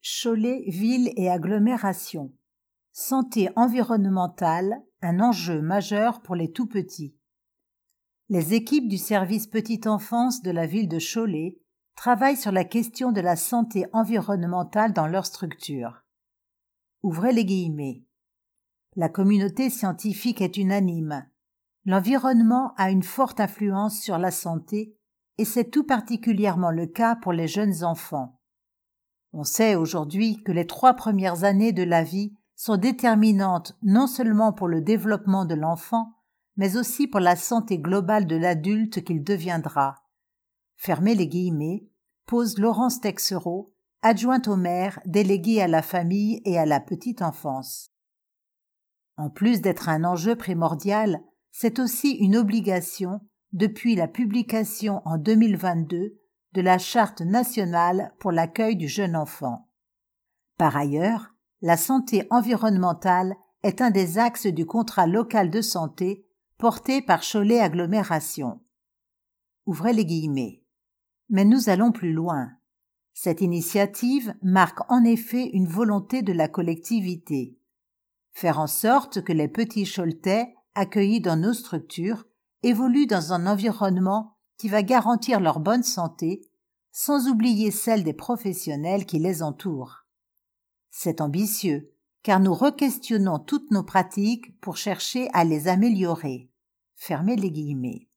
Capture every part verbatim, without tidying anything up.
Cholet, ville et agglomération. Santé environnementale, un enjeu majeur pour les tout-petits. Les équipes du service petite enfance de la ville de Cholet travaillent sur la question de la santé environnementale dans leur structure. Ouvrez les guillemets. La communauté scientifique est unanime. L'environnement a une forte influence sur la santé et c'est tout particulièrement le cas pour les jeunes enfants. On sait aujourd'hui que les trois premières années de la vie sont déterminantes non seulement pour le développement de l'enfant, mais aussi pour la santé globale de l'adulte qu'il deviendra. Fermez les guillemets, pose Laurence Texereau, adjointe au maire, déléguée à la famille et à la petite enfance. En plus d'être un enjeu primordial, c'est aussi une obligation depuis la publication en deux mille vingt-deux de la Charte nationale pour l'accueil du jeune enfant. Par ailleurs, la santé environnementale est un des axes du contrat local de santé porté par Cholet Agglomération. Ouvrez les guillemets. Mais nous allons plus loin. Cette initiative marque en effet une volonté de la collectivité. Faire en sorte que les petits Choletais accueillis dans nos structures évoluent dans un environnement qui va garantir leur bonne santé, sans oublier celle des professionnels qui les entourent. C'est ambitieux, car nous requestionnons toutes nos pratiques pour chercher à les améliorer. Fermez les guillemets.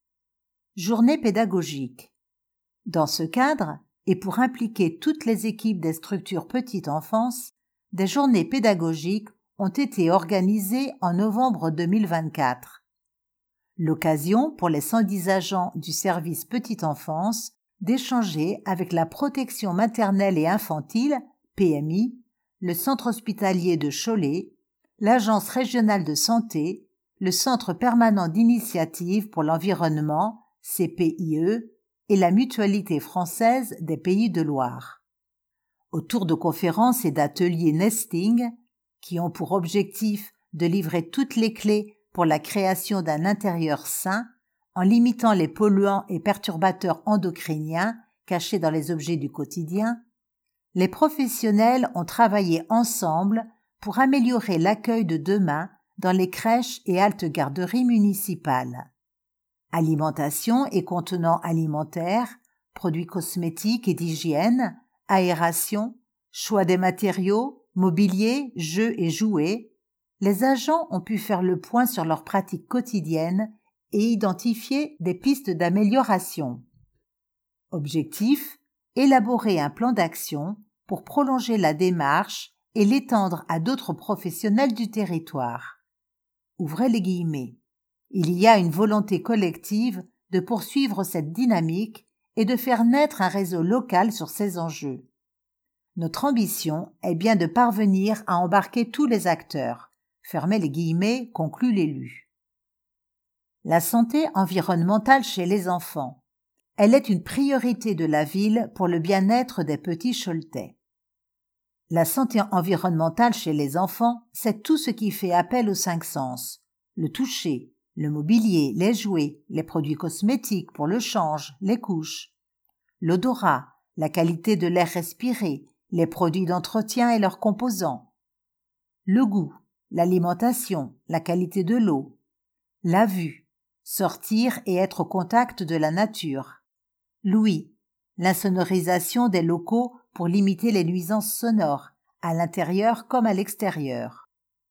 Journée pédagogique. Dans ce cadre, et pour impliquer toutes les équipes des structures petite enfance, des journées pédagogiques ont été organisées en novembre deux mille vingt-quatre. L'occasion pour les cent dix agents du service petite enfance d'échanger avec la protection maternelle et infantile, P M I, le centre hospitalier de Cholet, l'agence régionale de santé, le centre permanent d'initiative pour l'environnement, C P I E, et la mutualité française des Pays de Loire. Autour de conférences et d'ateliers nesting, qui ont pour objectif de livrer toutes les clés pour la création d'un intérieur sain, en limitant les polluants et perturbateurs endocriniens cachés dans les objets du quotidien, les professionnels ont travaillé ensemble pour améliorer l'accueil de demain dans les crèches et haltes garderies municipales. Alimentation et contenants alimentaires, produits cosmétiques et d'hygiène, aération, choix des matériaux, mobilier, jeux et jouets, les agents ont pu faire le point sur leurs pratiques quotidiennes et identifier des pistes d'amélioration. Objectif : élaborer un plan d'action pour prolonger la démarche et l'étendre à d'autres professionnels du territoire. Ouvrez les guillemets. Il y a une volonté collective de poursuivre cette dynamique et de faire naître un réseau local sur ces enjeux. Notre ambition est bien de parvenir à embarquer tous les acteurs. Fermez les guillemets, conclut l'élu. La santé environnementale chez les enfants. Elle est une priorité de la ville pour le bien-être des petits Choletais. La santé environnementale chez les enfants, c'est tout ce qui fait appel aux cinq sens. Le toucher, le mobilier, les jouets, les produits cosmétiques pour le change, les couches. L'odorat, la qualité de l'air respiré, les produits d'entretien et leurs composants. Le goût, l'alimentation, la qualité de l'eau. La vue, sortir et être au contact de la nature. L'ouïe, l'insonorisation des locaux pour limiter les nuisances sonores, à l'intérieur comme à l'extérieur.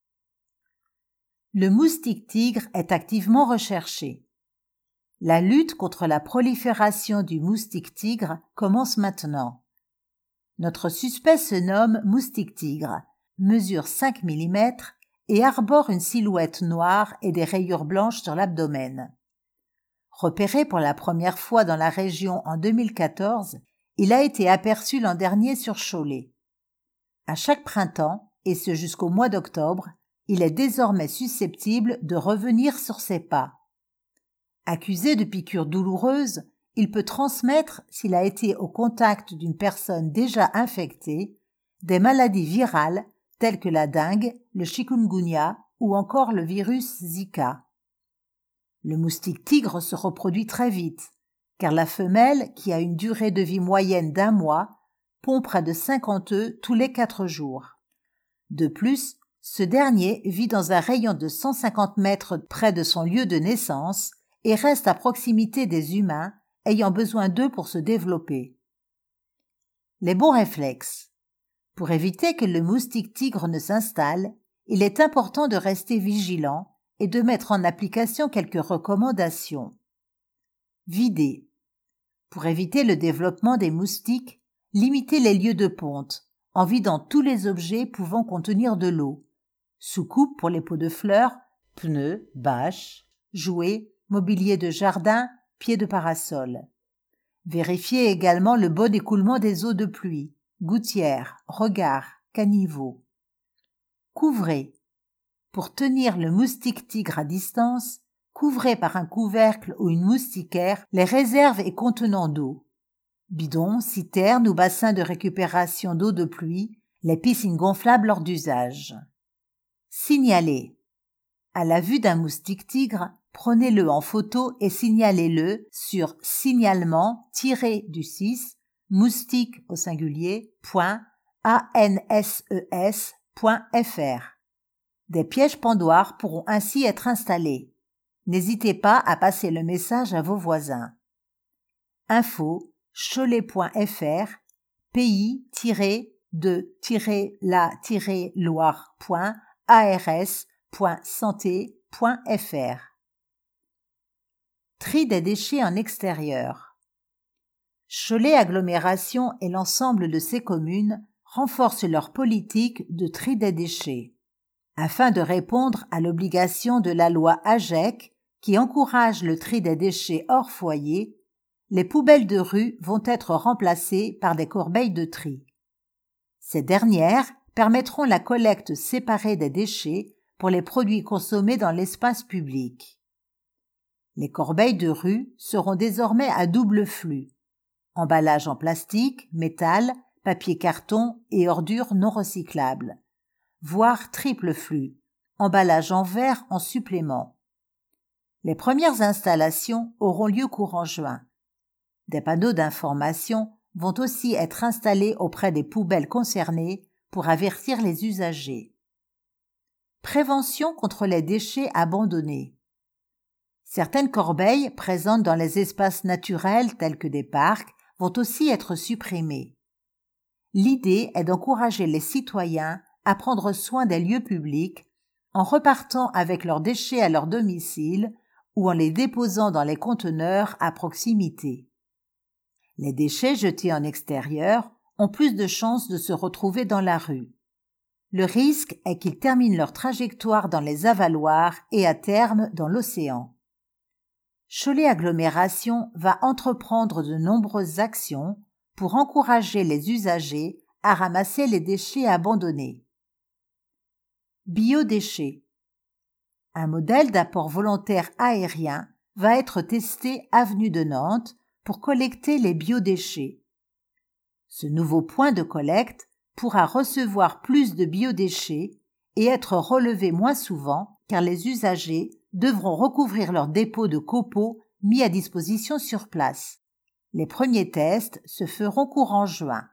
Le moustique tigre est activement recherché. La lutte contre la prolifération du moustique tigre commence maintenant. Notre suspect se nomme moustique tigre, mesure cinq millimètres et arbore une silhouette noire et des rayures blanches sur l'abdomen. Repéré pour la première fois dans la région en deux mille quatorze, il a été aperçu l'an dernier sur Cholet. À chaque printemps, et ce jusqu'au mois d'octobre, il est désormais susceptible de revenir sur ses pas. Accusé de piqûres douloureuses, il peut transmettre, s'il a été au contact d'une personne déjà infectée, des maladies virales telles que la dengue, le chikungunya ou encore le virus Zika. Le moustique tigre se reproduit très vite, car la femelle, qui a une durée de vie moyenne d'un mois, pond près de cinquante œufs tous les quatre jours. De plus, ce dernier vit dans un rayon de cent cinquante mètres près de son lieu de naissance et reste à proximité des humains ayant besoin d'eux pour se développer. Les bons réflexes. Pour éviter que le moustique tigre ne s'installe, il est important de rester vigilant et de mettre en application quelques recommandations. Vider. Pour éviter le développement des moustiques, limitez les lieux de ponte en vidant tous les objets pouvant contenir de l'eau. Soucoupe pour les pots de fleurs, pneus, bâches, jouets, mobilier de jardin, pieds de parasol. Vérifiez également le bon écoulement des eaux de pluie, gouttières, regards, caniveaux. Couvrez. Pour tenir le moustique tigre à distance, couvrez par un couvercle ou une moustiquaire les réserves et contenants d'eau. Bidons, citernes ou bassins de récupération d'eau de pluie, les piscines gonflables lors d'usage. Signalez. À la vue d'un moustique tigre, prenez-le en photo et signalez-le sur signalement-du-six moustique au singulier point anses point fr. Des pièges pendoirs pourront ainsi être installés. N'hésitez pas à passer le message à vos voisins. Info cholet point fr pays de la loire point ars point santé point fr. Tri des déchets en extérieur. Cholet Agglomération et l'ensemble de ses communes renforcent leur politique de tri des déchets. Afin de répondre à l'obligation de la loi AGEC qui encourage le tri des déchets hors foyer, les poubelles de rue vont être remplacées par des corbeilles de tri. Ces dernières permettront la collecte séparée des déchets pour les produits consommés dans l'espace public. Les corbeilles de rue seront désormais à double flux, emballage en plastique, métal, papier carton et ordures non recyclables, voire triple flux, emballage en verre en supplément. Les premières installations auront lieu courant juin. Des panneaux d'information vont aussi être installés auprès des poubelles concernées pour avertir les usagers. Prévention contre les déchets abandonnés. Certaines corbeilles présentes dans les espaces naturels tels que des parcs vont aussi être supprimées. L'idée est d'encourager les citoyens à prendre soin des lieux publics en repartant avec leurs déchets à leur domicile ou en les déposant dans les conteneurs à proximité. Les déchets jetés en extérieur ont plus de chances de se retrouver dans la rue. Le risque est qu'ils terminent leur trajectoire dans les avaloirs et à terme dans l'océan. Cholet Agglomération va entreprendre de nombreuses actions pour encourager les usagers à ramasser les déchets abandonnés. Biodéchets. Un modèle d'apport volontaire aérien va être testé avenue de Nantes pour collecter les biodéchets. Ce nouveau point de collecte pourra recevoir plus de biodéchets et être relevé moins souvent car les usagers devront recouvrir leurs dépôts de copeaux mis à disposition sur place. Les premiers tests se feront courant juin.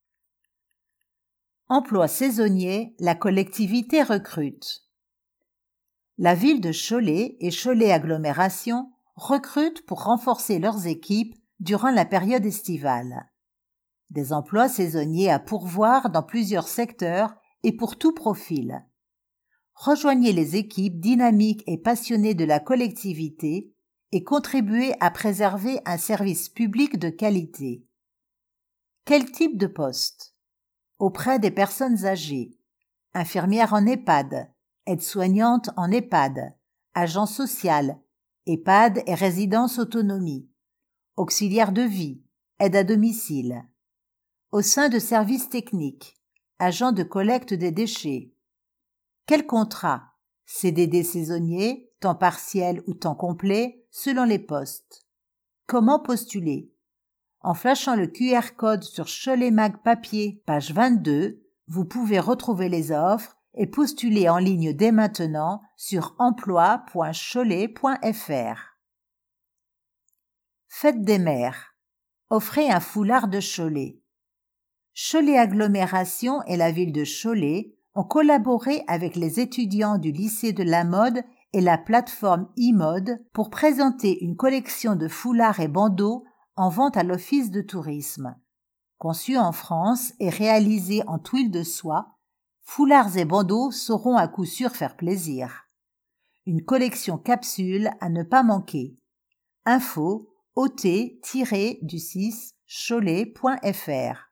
Emploi saisonnier, la collectivité recrute. La ville de Cholet et Cholet Agglomération recrutent pour renforcer leurs équipes durant la période estivale. Des emplois saisonniers à pourvoir dans plusieurs secteurs et pour tout profil. Rejoignez les équipes dynamiques et passionnées de la collectivité et contribuez à préserver un service public de qualité. Quel type de poste? Auprès des personnes âgées, infirmière en EHPAD, aide-soignante en EHPAD, agent social, EHPAD et résidence autonomie, auxiliaire de vie, aide à domicile. Au sein de services techniques, agent de collecte des déchets. Quel contrat? C D D saisonnier, temps partiel ou temps complet, selon les postes. Comment postuler? En flashant le Q R code sur Cholet Mag Papier, page vingt-deux, vous pouvez retrouver les offres et postuler en ligne dès maintenant sur emploi point cholet point fr. Fête des mères. Offrez un foulard de Cholet. Cholet Agglomération et la ville de Cholet ont collaboré avec les étudiants du lycée de la mode et la plateforme e-mode pour présenter une collection de foulards et bandeaux en vente à l'office de tourisme. Conçu en France et réalisé en tuiles de soie, foulards et bandeaux sauront à coup sûr faire plaisir. Une collection capsule à ne pas manquer. Info o t du six cholet point f r.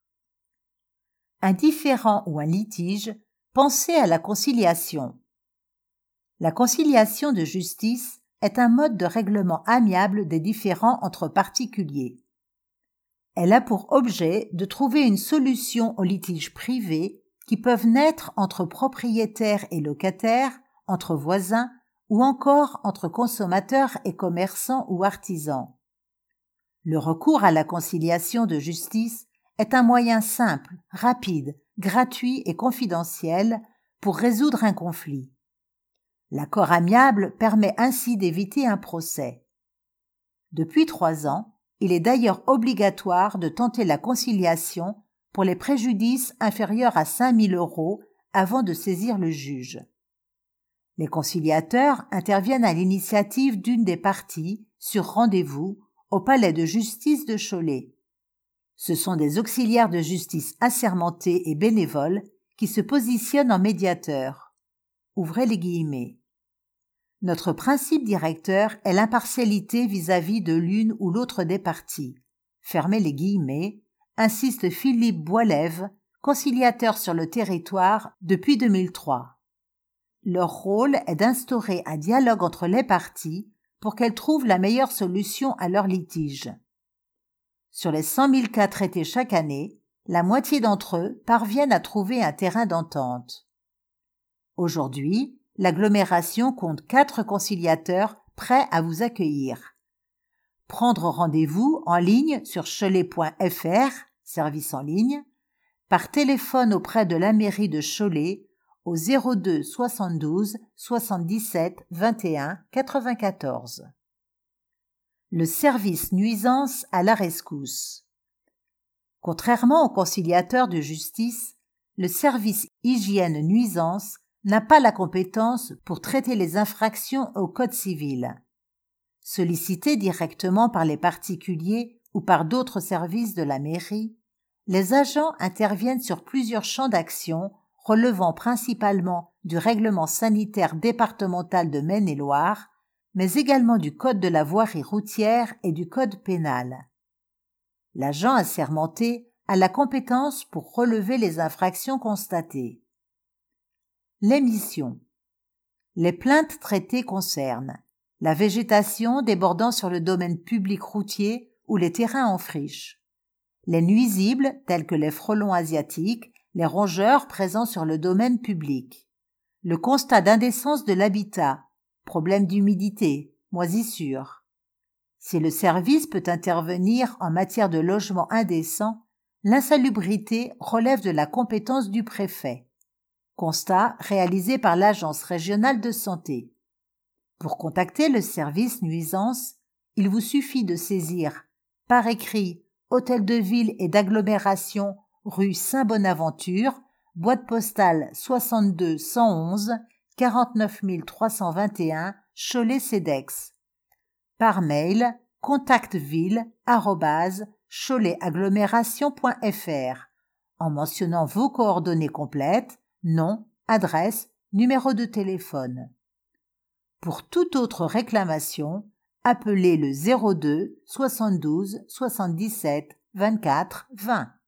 Un différend ou un litige, pensez à la conciliation. La conciliation de justice est un mode de règlement amiable des différends entre particuliers. Elle a pour objet de trouver une solution aux litiges privés qui peuvent naître entre propriétaires et locataires, entre voisins ou encore entre consommateurs et commerçants ou artisans. Le recours à la conciliation de justice est un moyen simple, rapide, gratuit et confidentiel pour résoudre un conflit. L'accord amiable permet ainsi d'éviter un procès. Depuis trois ans, il est d'ailleurs obligatoire de tenter la conciliation pour les préjudices inférieurs à cinq mille euros avant de saisir le juge. Les conciliateurs interviennent à l'initiative d'une des parties sur rendez-vous au palais de justice de Cholet. Ce sont des auxiliaires de justice assermentés et bénévoles qui se positionnent en médiateurs. Ouvrez les guillemets. Notre principe directeur est l'impartialité vis-à-vis de l'une ou l'autre des parties. Fermez les guillemets, insiste Philippe Boilève, conciliateur sur le territoire depuis deux mille trois. Leur rôle est d'instaurer un dialogue entre les parties pour qu'elles trouvent la meilleure solution à leur litige. Sur les cent mille cas traités chaque année, la moitié d'entre eux parviennent à trouver un terrain d'entente. Aujourd'hui, l'agglomération compte quatre conciliateurs prêts à vous accueillir. Prendre rendez-vous en ligne sur cholet point f r, service en ligne, par téléphone auprès de la mairie de Cholet au zéro deux soixante-douze soixante-dix-sept vingt et un quatre-vingt-quatorze. Le service nuisance à la rescousse. Contrairement au conciliateur de justice, le service hygiène-nuisance n'a pas la compétence pour traiter les infractions au Code civil. Sollicités directement par les particuliers ou par d'autres services de la mairie, les agents interviennent sur plusieurs champs d'action relevant principalement du règlement sanitaire départemental de Maine-et-Loire, mais également du Code de la voirie routière et du Code pénal. L'agent assermenté a la compétence pour relever les infractions constatées. Les missions. Les plaintes traitées concernent la végétation débordant sur le domaine public routier ou les terrains en friche, les nuisibles tels que les frelons asiatiques, les rongeurs présents sur le domaine public, le constat d'indécence de l'habitat, problème d'humidité, moisissure. Si le service peut intervenir en matière de logement indécent, l'insalubrité relève de la compétence du préfet. Constat réalisé par l'Agence régionale de santé. Pour contacter le service nuisance, il vous suffit de saisir par écrit Hôtel de ville et d'agglomération rue Saint-Bonaventure, boîte postale soixante-deux cent onze, quarante-neuf mille trois cent vingt et un, Cholet-Cedex. Par mail, contactville arobase cholet-agglomération point f r, en mentionnant vos coordonnées complètes, nom, adresse, numéro de téléphone. Pour toute autre réclamation, appelez le zéro deux soixante-douze soixante-dix-sept vingt-quatre vingt.